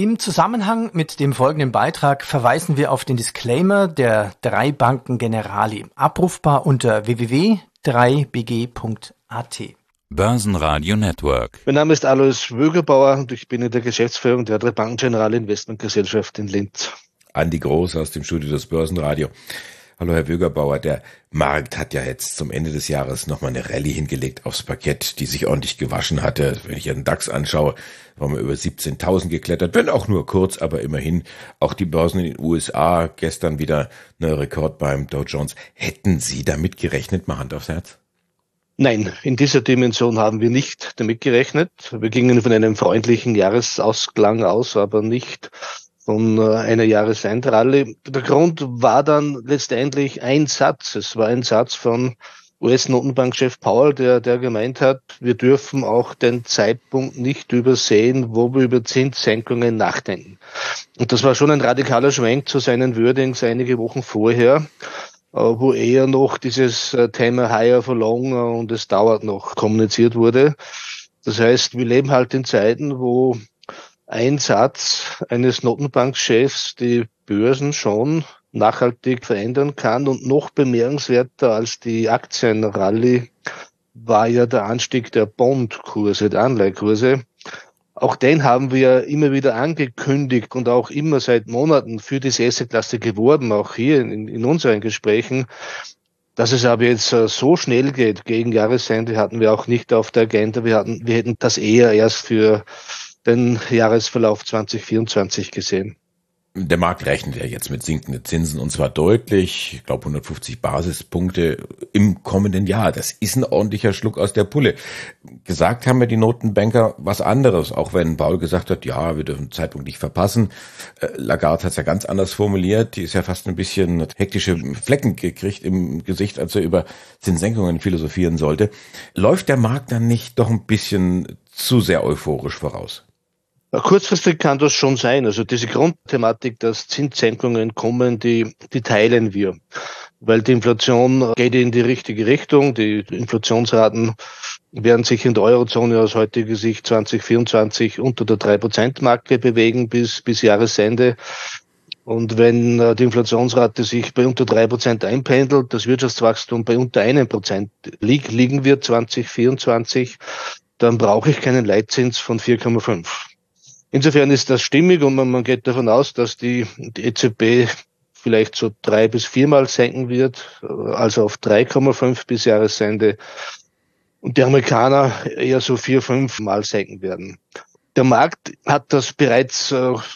Im Zusammenhang mit dem folgenden Beitrag verweisen wir auf den Disclaimer der 3 Banken Generali, abrufbar unter www.3bg.at. Börsenradio Network. Mein Name ist Alois Wögerbauer und ich bin in der Geschäftsführung der 3 Banken Generali Investmentgesellschaft in Linz. Andi Groß aus dem Studio des Börsenradio. Hallo Herr Wögerbauer, der Markt hat ja jetzt zum Ende des Jahres nochmal eine Rallye hingelegt aufs Parkett, die sich ordentlich gewaschen hatte. Wenn ich den DAX anschaue, waren wir über 17.000 geklettert, wenn auch nur kurz, aber immerhin. Auch die Börsen in den USA, gestern wieder neuer Rekord beim Dow Jones. Hätten Sie damit gerechnet, mal Hand aufs Herz? Nein, in dieser Dimension haben wir nicht damit gerechnet. Wir gingen von einem freundlichen Jahresausklang aus, aber nicht von einer Jahresendrallye. Der Grund war dann letztendlich ein Satz. Es war ein Satz von US-Notenbankchef Powell, der gemeint hat, wir dürfen auch den Zeitpunkt nicht übersehen, wo wir über Zinssenkungen nachdenken. Und das war schon ein radikaler Schwenk zu seinen Wordings einige Wochen vorher, wo eher noch dieses Thema higher for longer und es dauert noch kommuniziert wurde. Das heißt, wir leben halt in Zeiten, wo ein Satz eines Notenbankchefs die Börsen schon nachhaltig verändern kann. Und noch bemerkenswerter als die Aktienrallye war ja der Anstieg der Bondkurse, der Anleihekurse. Auch den haben wir immer wieder angekündigt und auch immer seit Monaten für diese Assetklasse geworben, auch hier in unseren Gesprächen. Dass es aber jetzt so schnell geht, gegen Jahresende hatten wir auch nicht auf der Agenda. Wir hätten das eher erst für den Jahresverlauf 2024 gesehen. Der Markt rechnet ja jetzt mit sinkenden Zinsen und zwar deutlich, ich glaube 150 Basispunkte im kommenden Jahr. Das ist ein ordentlicher Schluck aus der Pulle. Gesagt haben ja die Notenbanker was anderes, auch wenn Paul gesagt hat, ja, wir dürfen den Zeitpunkt nicht verpassen. Lagarde hat es ja ganz anders formuliert. Die ist ja fast ein bisschen hektische Flecken gekriegt im Gesicht, als er über Zinssenkungen philosophieren sollte. Läuft der Markt dann nicht doch ein bisschen zu sehr euphorisch voraus? Kurzfristig kann das schon sein. Also diese Grundthematik, dass Zinssenkungen kommen, die teilen wir. Weil die Inflation geht in die richtige Richtung. Die Inflationsraten werden sich in der Eurozone aus heutiger Sicht 2024 unter der 3%-Marke bewegen bis Jahresende. Und wenn die Inflationsrate sich bei unter 3% einpendelt, das Wirtschaftswachstum bei unter 1% liegen wird 2024, dann brauche ich keinen Leitzins von 4,5. Insofern ist das stimmig und man geht davon aus, dass die EZB vielleicht so 3 bis 4 Mal senken wird, also auf 3,5 bis Jahresende. Und die Amerikaner eher so 4, 5 Mal senken werden. Der Markt hat das bereits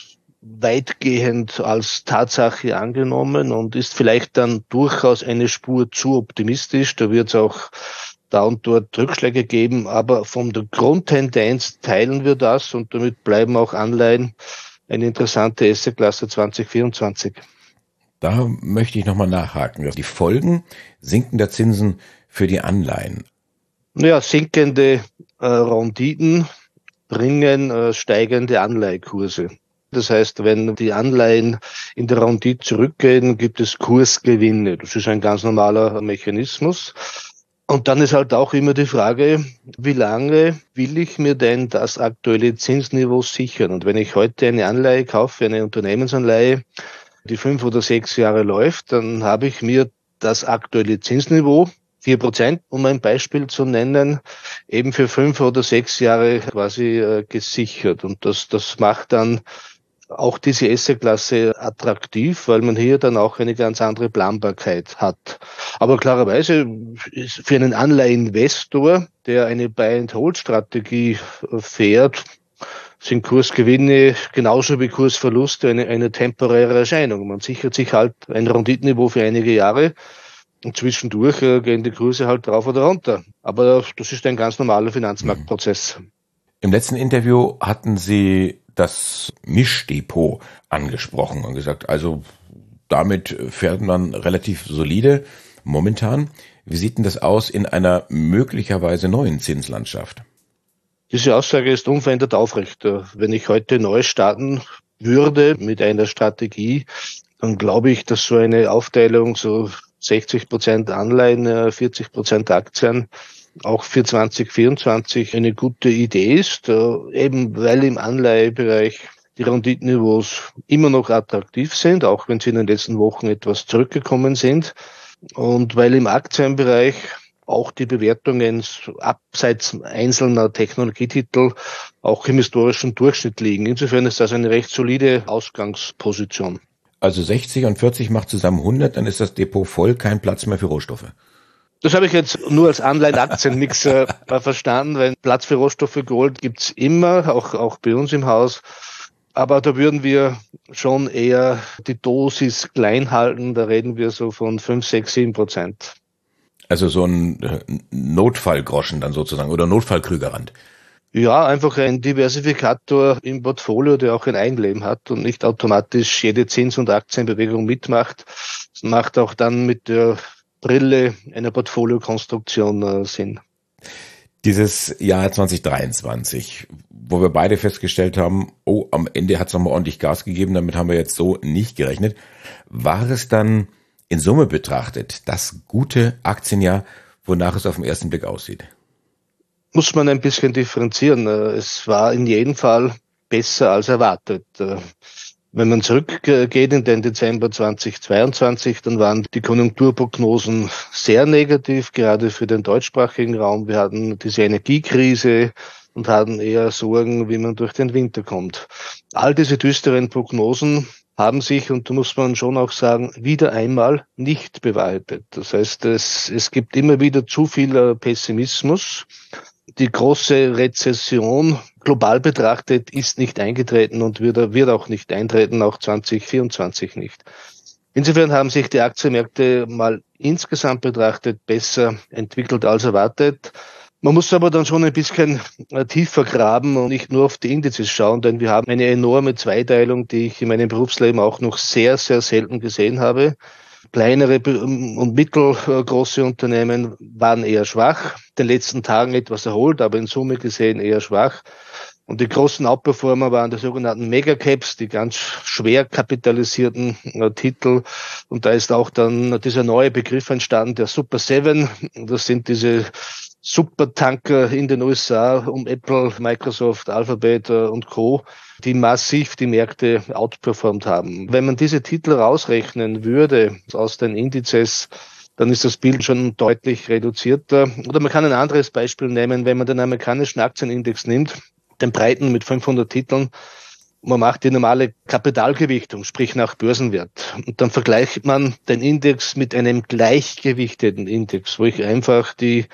weitgehend als Tatsache angenommen und ist vielleicht dann durchaus eine Spur zu optimistisch. Da wird es auch da und dort Rückschläge geben, aber von der Grundtendenz teilen wir das und damit bleiben auch Anleihen eine interessante Assetklasse 2024. Da möchte ich nochmal nachhaken. Die Folgen sinkender Zinsen für die Anleihen. Naja, sinkende Renditen bringen steigende Anleihekurse. Das heißt, wenn die Anleihen in der Rendite zurückgehen, gibt es Kursgewinne. Das ist ein ganz normaler Mechanismus. Und dann ist halt auch immer die Frage, wie lange will ich mir denn das aktuelle Zinsniveau sichern? Und wenn ich heute eine Anleihe kaufe, eine Unternehmensanleihe, die 5 oder 6 Jahre läuft, dann habe ich mir das aktuelle Zinsniveau, 4%, um ein Beispiel zu nennen, eben für 5 oder 6 Jahre quasi gesichert. Und das macht dann auch diese Assetklasse attraktiv, weil man hier dann auch eine ganz andere Planbarkeit hat. Aber klarerweise ist für einen Anleiheinvestor, der eine Buy-and-Hold-Strategie fährt, sind Kursgewinne genauso wie Kursverluste eine temporäre Erscheinung. Man sichert sich halt ein Renditeniveau für einige Jahre und zwischendurch gehen die Kurse halt drauf oder runter. Aber das ist ein ganz normaler Finanzmarktprozess. Im letzten Interview hatten Sie das Mischdepot angesprochen und gesagt, also damit fährt man relativ solide momentan. Wie sieht denn das aus in einer möglicherweise neuen Zinslandschaft? Diese Aussage ist unverändert aufrecht. Wenn ich heute neu starten würde mit einer Strategie, dann glaube ich, dass so eine Aufteilung so 60% Anleihen, 40% Aktien auch für 2024 eine gute Idee ist, eben weil im Anleihebereich die Renditenniveaus immer noch attraktiv sind, auch wenn sie in den letzten Wochen etwas zurückgekommen sind. Und weil im Aktienbereich auch die Bewertungen abseits einzelner Technologietitel auch im historischen Durchschnitt liegen. Insofern ist das eine recht solide Ausgangsposition. Also 60 und 40 macht zusammen 100, dann ist das Depot voll, kein Platz mehr für Rohstoffe. Das habe ich jetzt nur als Anleihen-Aktien-Mix verstanden, weil Platz für Rohstoffe Gold gibt's immer, auch bei uns im Haus. Aber da würden wir schon eher die Dosis klein halten. Da reden wir so von 5, 6, 7%. Also so ein Notfallgroschen dann sozusagen oder Notfallkrügerrand. Ja, einfach ein Diversifikator im Portfolio, der auch ein Eigenleben hat und nicht automatisch jede Zins- und Aktienbewegung mitmacht. Das macht auch dann mit der Brille einer Portfoliokonstruktion Sinn. Dieses Jahr 2023, wo wir beide festgestellt haben, oh, am Ende hat es nochmal ordentlich Gas gegeben, damit haben wir jetzt so nicht gerechnet. War es dann in Summe betrachtet das gute Aktienjahr, wonach es auf den ersten Blick aussieht? Muss man ein bisschen differenzieren. Es war in jedem Fall besser als erwartet. Wenn man zurückgeht in den Dezember 2022, dann waren die Konjunkturprognosen sehr negativ, gerade für den deutschsprachigen Raum. Wir hatten diese Energiekrise und hatten eher Sorgen, wie man durch den Winter kommt. All diese düsteren Prognosen haben sich, und da muss man schon auch sagen, wieder einmal nicht bewahrheitet. Das heißt, es gibt immer wieder zu viel Pessimismus. Die große Rezession global betrachtet ist nicht eingetreten und wird auch nicht eintreten, auch 2024 nicht. Insofern haben sich die Aktienmärkte mal insgesamt betrachtet besser entwickelt als erwartet. Man muss aber dann schon ein bisschen tiefer graben und nicht nur auf die Indizes schauen, denn wir haben eine enorme Zweiteilung, die ich in meinem Berufsleben auch noch sehr, sehr selten gesehen habe. Kleinere und mittelgroße Unternehmen waren eher schwach, in den letzten Tagen etwas erholt, aber in Summe gesehen eher schwach. Und die großen Outperformer waren die sogenannten Megacaps, die ganz schwer kapitalisierten Titel. Und da ist auch dann dieser neue Begriff entstanden, der Super Seven. Das sind diese Supertanker in den USA um Apple, Microsoft, Alphabet und Co., die massiv die Märkte outperformt haben. Wenn man diese Titel rausrechnen würde aus den Indizes, dann ist das Bild schon deutlich reduzierter. Oder man kann ein anderes Beispiel nehmen, wenn man den amerikanischen Aktienindex nimmt, den breiten mit 500 Titeln, man macht die normale Kapitalgewichtung, sprich nach Börsenwert. Und dann vergleicht man den Index mit einem gleichgewichteten Index, wo ich einfach die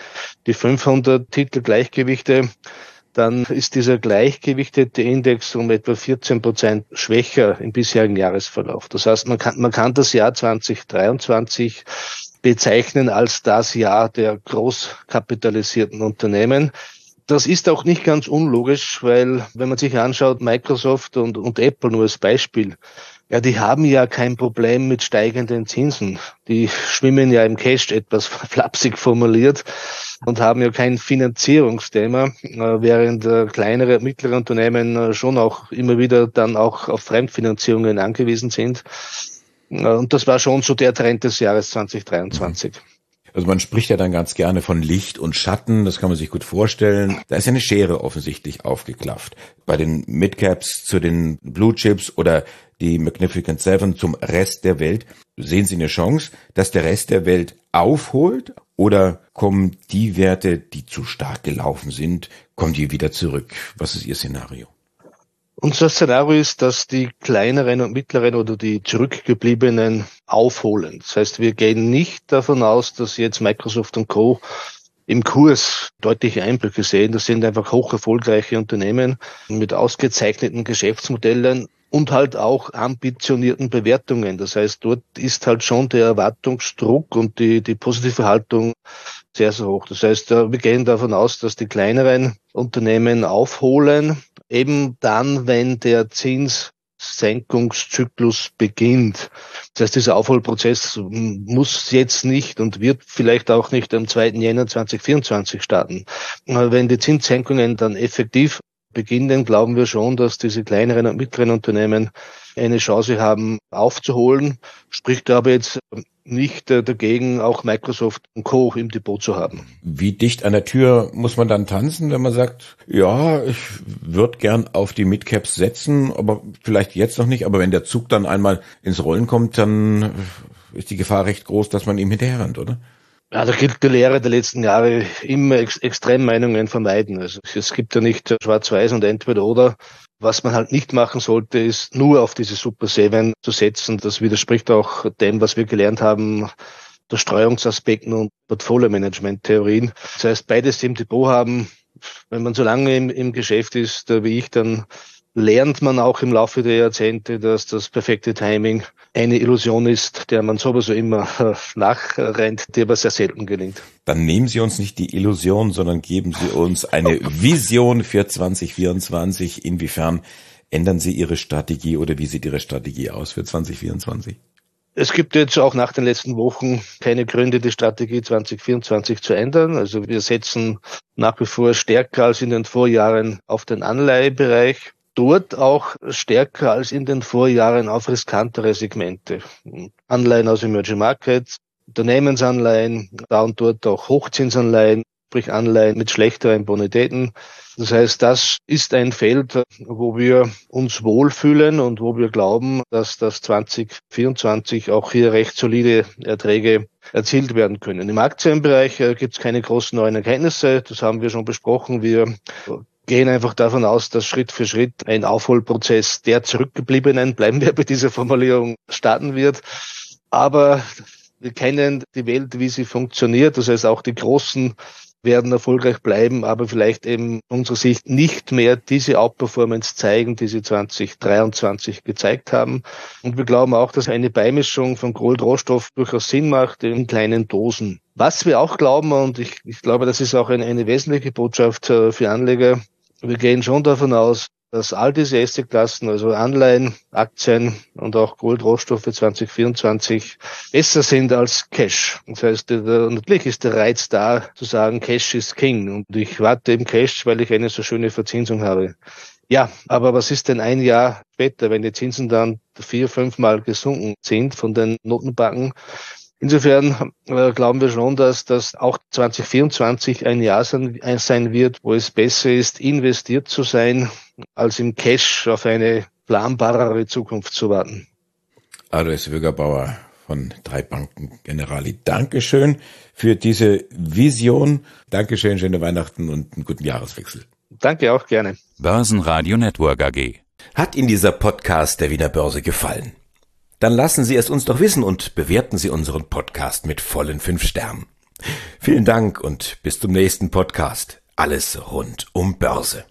500 Titel gleichgewichte. Dann ist dieser gleichgewichtete Index um etwa 14% schwächer im bisherigen Jahresverlauf. Das heißt, man kann das Jahr 2023 bezeichnen als das Jahr der großkapitalisierten Unternehmen. Das ist auch nicht ganz unlogisch, weil wenn man sich anschaut, Microsoft und Apple nur als Beispiel, ja, die haben ja kein Problem mit steigenden Zinsen. Die schwimmen ja im Cash, etwas flapsig formuliert, und haben ja kein Finanzierungsthema, während kleinere, mittlere Unternehmen schon auch immer wieder dann auch auf Fremdfinanzierungen angewiesen sind. Und das war schon so der Trend des Jahres 2023. Also man spricht ja dann ganz gerne von Licht und Schatten, das kann man sich gut vorstellen. Da ist ja eine Schere offensichtlich aufgeklafft. Bei den Midcaps zu den Blue Chips oder die Magnificent Seven zum Rest der Welt. Sehen Sie eine Chance, dass der Rest der Welt aufholt, oder kommen die Werte, die zu stark gelaufen sind, kommen die wieder zurück? Was ist Ihr Szenario? Unser Szenario ist, dass die kleineren und mittleren oder die zurückgebliebenen aufholen. Das heißt, wir gehen nicht davon aus, dass jetzt Microsoft und Co. im Kurs deutliche Einbrüche sehen. Das sind einfach hoch erfolgreiche Unternehmen mit ausgezeichneten Geschäftsmodellen und halt auch ambitionierten Bewertungen. Das heißt, dort ist halt schon der Erwartungsdruck und die positive Haltung sehr, sehr hoch. Das heißt, wir gehen davon aus, dass die kleineren Unternehmen aufholen, eben dann, wenn der Zinssenkungszyklus beginnt. Das heißt, dieser Aufholprozess muss jetzt nicht und wird vielleicht auch nicht am 2. Jänner 2024 starten. Wenn die Zinssenkungen dann effektiv beginnen, glauben wir schon, dass diese kleineren und mittleren Unternehmen eine Chance haben aufzuholen. Spricht aber jetzt nicht dagegen, auch Microsoft und Co. im Depot zu haben. Wie dicht an der Tür muss man dann tanzen, wenn man sagt, ja, ich würde gern auf die Midcaps setzen, aber vielleicht jetzt noch nicht, aber wenn der Zug dann einmal ins Rollen kommt, dann ist die Gefahr recht groß, dass man ihm hinterherrennt, oder? Ja, da gilt die Lehre der letzten Jahre, immer Extremmeinungen vermeiden. Also es gibt ja nicht schwarz-weiß und entweder oder. Was man halt nicht machen sollte, ist nur auf diese Super 7 zu setzen. Das widerspricht auch dem, was wir gelernt haben, der Streuungsaspekten und Portfolio-Management-Theorien. Das heißt, beides im Depot haben. Wenn man so lange im Geschäft ist wie ich, dann lernt man auch im Laufe der Jahrzehnte, dass das perfekte Timing eine Illusion ist, der man sowieso immer nachrennt, die aber sehr selten gelingt. Dann nehmen Sie uns nicht die Illusion, sondern geben Sie uns eine Vision für 2024. Inwiefern ändern Sie Ihre Strategie oder wie sieht Ihre Strategie aus für 2024? Es gibt jetzt auch nach den letzten Wochen keine Gründe, die Strategie 2024 zu ändern. Also wir setzen nach wie vor stärker als in den Vorjahren auf den Anleihebereich. Dort auch stärker als in den Vorjahren auf riskantere Segmente. Anleihen aus Emerging Markets, Unternehmensanleihen, da und dort auch Hochzinsanleihen, sprich Anleihen mit schlechteren Bonitäten. Das heißt, das ist ein Feld, wo wir uns wohlfühlen und wo wir glauben, dass das 2024 auch hier recht solide Erträge erzielt werden können. Im Aktienbereich gibt es keine großen neuen Erkenntnisse. Das haben wir schon besprochen. Wir gehen einfach davon aus, dass Schritt für Schritt ein Aufholprozess der Zurückgebliebenen, bleiben wir bei dieser Formulierung, starten wird. Aber wir kennen die Welt, wie sie funktioniert. Das heißt, auch die Großen werden erfolgreich bleiben, aber vielleicht eben unserer Sicht nicht mehr diese Outperformance zeigen, die sie 2023 gezeigt haben. Und wir glauben auch, dass eine Beimischung von Gold-Rohstoff durchaus Sinn macht in kleinen Dosen. Was wir auch glauben, und ich glaube, das ist auch eine wesentliche Botschaft für Anleger, wir gehen schon davon aus, dass all diese Assetklassen, also Anleihen, Aktien und auch Gold-Rohstoffe 2024 besser sind als Cash. Das heißt, natürlich ist der Reiz da, zu sagen, Cash ist King. Und ich warte eben Cash, weil ich eine so schöne Verzinsung habe. Ja, aber was ist denn ein Jahr später, wenn die Zinsen dann 4-5 Mal gesunken sind von den Notenbanken? Insofern glauben wir schon, dass das auch 2024 ein Jahr sein wird, wo es besser ist, investiert zu sein, als im Cash auf eine planbarere Zukunft zu warten. Alois Wögerbauer von 3 Banken Generali. Dankeschön für diese Vision. Dankeschön, schöne Weihnachten und einen guten Jahreswechsel. Danke auch, gerne. Börsenradio Network AG. Hat Ihnen dieser Podcast der Wiener Börse gefallen? Dann lassen Sie es uns doch wissen und bewerten Sie unseren Podcast mit vollen 5 Sternen. Vielen Dank und bis zum nächsten Podcast. Alles rund um Börse.